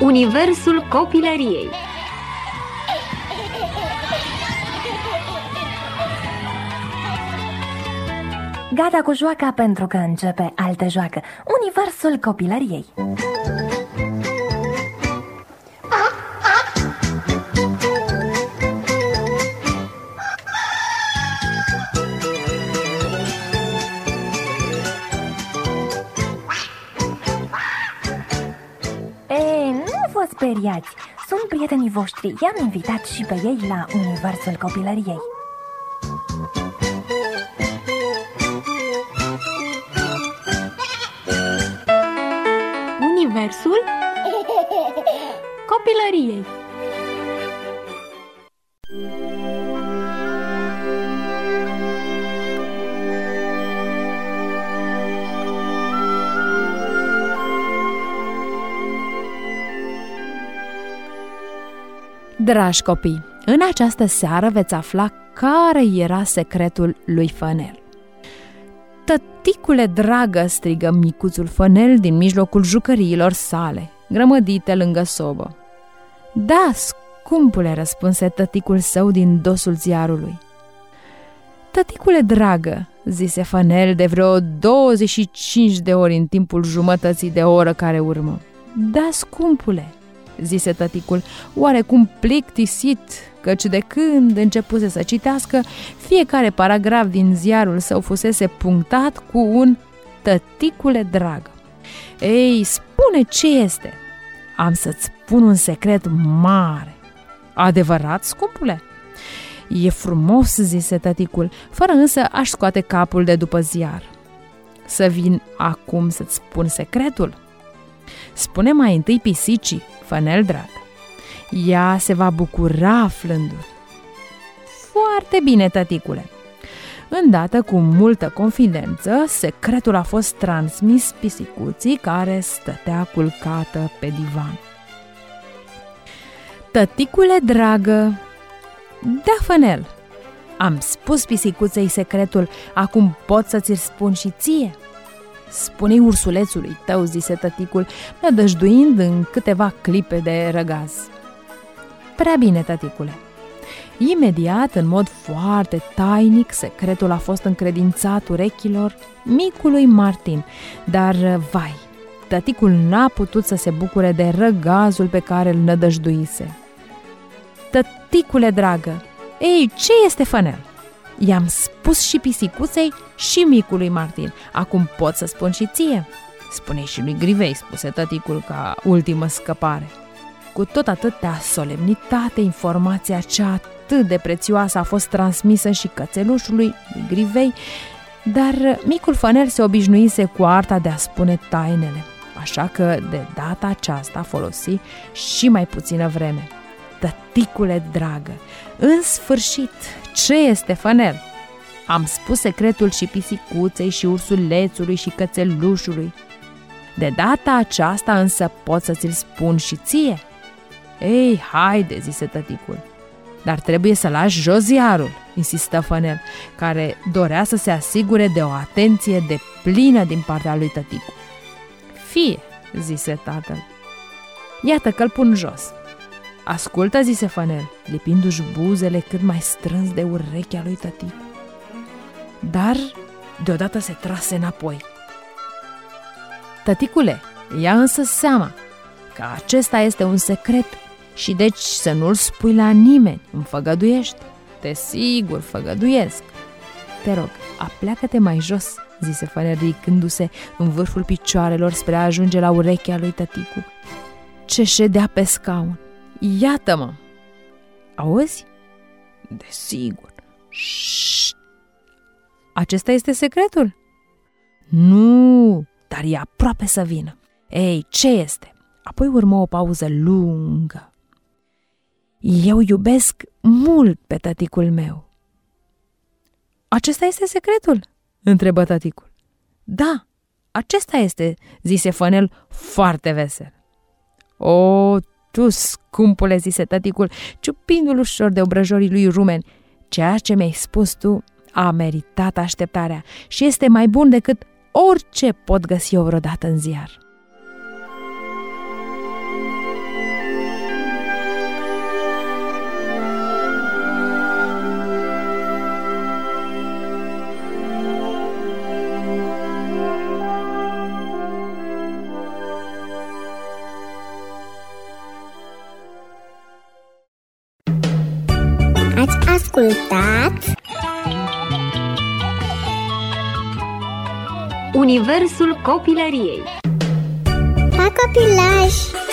Universul copilăriei. Gata cu joaca pentru că începe altă joacă. Universul copilăriei. Nu vă speriați, sunt prietenii voștri. I-am invitat și pe ei la Universul copilăriei. Universul copilăriei. Dragi copii, în această seară veți afla care era secretul lui Fănel. Tăticule dragă, strigă micuțul Fănel din mijlocul jucăriilor sale, grămădite lângă sobă. Da, scumpule, răspunse tăticul său din dosul ziarului. Tăticule dragă, zise Fănel de vreo 25 de ori în timpul jumătății de oră care urmă. Da, scumpule, zise tăticul, oarecum plictisit, căci de când începuse să citească, fiecare paragraf din ziarul său fusese punctat cu un tăticule dragă. Ei, spune ce este. Am să-ți spun un secret mare. Adevărat, scumpule? E frumos, zise tăticul, fără însă a-și scoate capul de după ziar. Să vin acum să-ți spun secretul? Spune mai întâi pisicii, Fănel drag. Ea se va bucura aflându-l. Foarte bine, tăticule. Îndată, cu multă confidență, secretul a fost transmis pisicuții care stătea culcată pe divan. Tăticule dragă, da, Fănel, am spus pisicuței secretul, acum pot să ți-l spun și ție. Spune-i ursulețului tău, zise tăticul, nădăjduind în câteva clipe de răgaz. Prea bine, tăticule. Imediat, în mod foarte tainic, secretul a fost încredințat urechilor micului Martin, dar, vai, tăticul n-a putut să se bucure de răgazul pe care îl nădăjduise. Tăticule dragă, ei, ce este, Fănel? I-am spus și pisicuței și micului Martin. Acum pot să spun și ție. Spune-i și lui Grivei, spuse tăticul ca ultimă scăpare. Cu tot atâtea solemnitate, informația cea atât de prețioasă a fost transmisă și cățelușului lui Grivei, dar micul Fănel se obișnuise cu arta de a spune tainele, așa că de data aceasta folosi și mai puțină vreme. Tăticule dragă, în sfârșit, ce este, Fănel? Am spus secretul și pisicuței și ursulețului și cățelușului. De data aceasta însă pot să ți-l spun și ție. Ei, haide, zise tăticul. Dar trebuie să lași jos ziarul, insistă Fănel, care dorea să se asigure de o atenție deplină din partea lui tăticul. Fie, zise tatăl. Iată că-l pun jos. Ascultă, zise Fănel, lipindu-și buzele cât mai strâns de urechea lui tăticu. Dar deodată se trase înapoi. Tăticule, ia însă seama că acesta este un secret și deci să nu-l spui la nimeni, îmi făgăduiești? Desigur, făgăduiesc. Te rog, apleacă-te mai jos, zise Fănel, ridicându-se în vârful picioarelor spre a ajunge la urechea lui tăticu, ce ședea pe scaun. Iată-mă! Auzi? Desigur. Șșt! Acesta este secretul? Nu, dar e aproape să vină. Ei, ce este? Apoi urmă o pauză lungă. Eu iubesc mult pe tăticul meu. Acesta este secretul? Întrebă tăticul. Da, acesta este, zise Fănel foarte vesel. O, tu, scumpule, zise tăticul, ciupindu-l ușor de obrăjorii lui rumeni, ceea ce mi-ai spus tu a meritat așteptarea și este mai bun decât orice pot găsi eu vreodată în ziar. ascultat Universul copilăriei. Pa copilaj!